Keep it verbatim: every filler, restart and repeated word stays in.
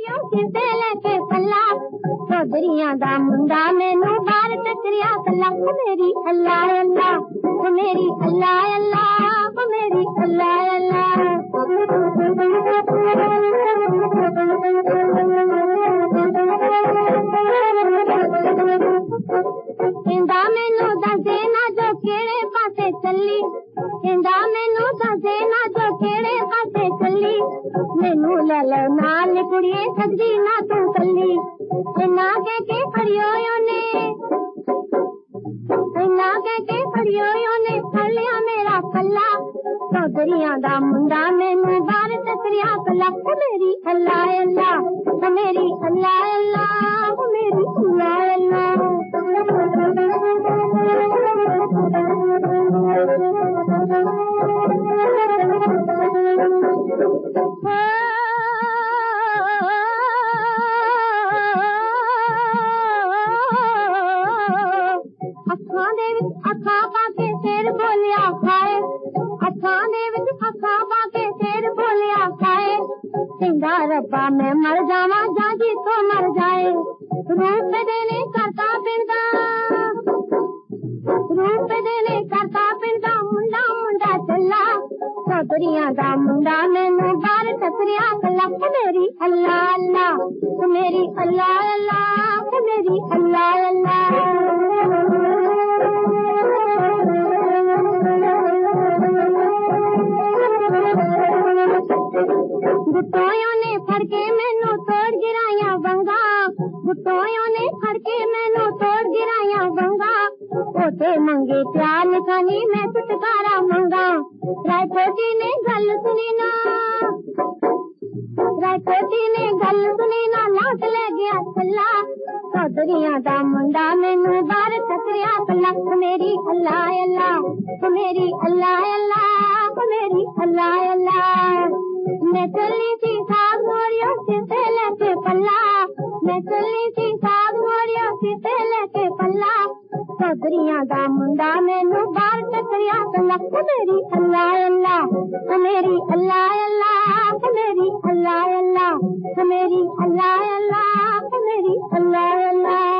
Moreau किसे लेके पल्ला चौधरियां दा मुंडा मैनू बार टकरिया कला मेरी अल्लाह अल्लाह मेरी अल्लाह अल्लाह मेरी अल्लाह अल्लाह इंदा मैनू दसे ना जो केड़े पासे चली इंदा मैनू दसे ना जो केड़े पासे चली मैनू ले लो नाल कुड़िए सजदी ना तू कली इन्ना कह के खड़ियो ने इन्ना कह के खड़ियो ने फड़ लिया मेरा पल्ला चौधरियां दा मुंडा मैनू बार टकरिया कला मेरी अल्लाह अल्लाह मेरी अल्लाह अल्लाह मेरी अल्लाह अल्लाह अखा दे अखा पाके शेर बोलिया खाए अखा दे अखा पाके शेर बोलिया खाए सिंगा रब्बा मैं मर जावा जाजी तो मर जाए रूप देने करता पिंदा रूप देने करता पिंदा मुंडा मुंडा चला चौधरियां दा मुंडा मैनू बार टकरिया कला मेरी अल्लाह अल्लाह मेरी अल्लाह अल्लाह मेरी अल्लाह अल्लाह गुट्टोयों ने फड़के मैनू तोड़ गिराया बंगा गुट्टोयों ने फड़के मैनू तोड़ गिराया बंगा ओते मंगे प्यार निकानी मैं छुटकारा मंगा रायकोटी ने गल सुनी ना रायकोटी ने गल सुनी ना लौट ले गया छल्ला चौधरियां दा मुंडा मैनू बार टकरिया कला मेरी अल्लाह अल्लाह मेरी अल्लाह अल्लाह मेरी अल्लाह अल्लाह मैं चली थी साग मोरियो किसे लेके पल्ला मैं चली थी साग मोरियो किसे लेके पल्ला चौधरियां दा मुंडा मैनू बार टकरिया कला मेरी अल्लाह अल्लाह मेरी अल्लाह अल्लाह मेरी अल्लाह अल्लाह मेरी अल्लाह अल्लाह मेरी अल्लाह अल्लाह